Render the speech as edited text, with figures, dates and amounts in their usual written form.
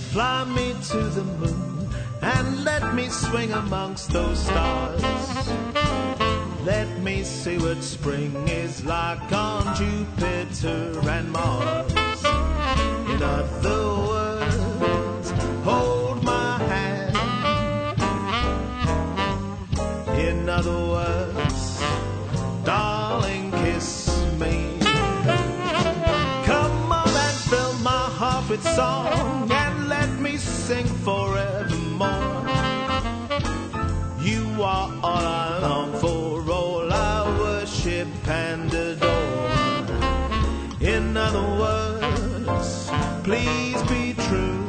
Fly me to the moon and let me swing amongst those stars. Let me see what spring is like on Jupiter and Mars. In other words, hold my hand. In other words, darling, kiss me. Come on and fill my heart with song and let me sing forevermore. You are all I long for, all I worship and adore. In other words, please be true.